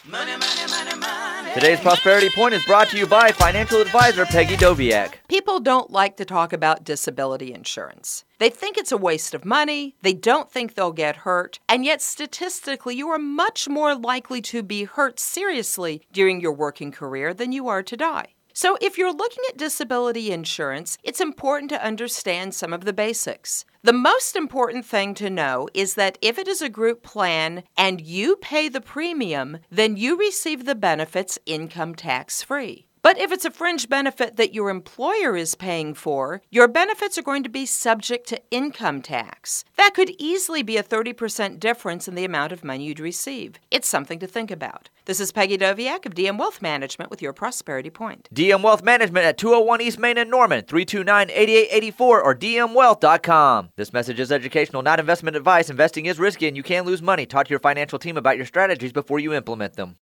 Money, money, money, money. Today's Prosperity Point is brought to you by financial advisor Peggy Doviak. People don't like to talk about disability insurance. They think it's a waste of money, they don't think they'll get hurt, and yet statistically you are much more likely to be hurt seriously during your working career than you are to die. So if you're looking at disability insurance, it's important to understand some of the basics. The most important thing to know is that if it is a group plan and you pay the premium, then you receive the benefits income tax-free. But if it's a fringe benefit that your employer is paying for, your benefits are going to be subject to income tax. That could easily be a 30% difference in the amount of money you'd receive. It's something to think about. This is Peggy Doviak of DM Wealth Management with your Prosperity Point. DM Wealth Management at 201 East Main in Norman, 329-8884 or dmwealth.com. This message is educational, not investment advice. Investing is risky and you can lose money. Talk to your financial team about your strategies before you implement them.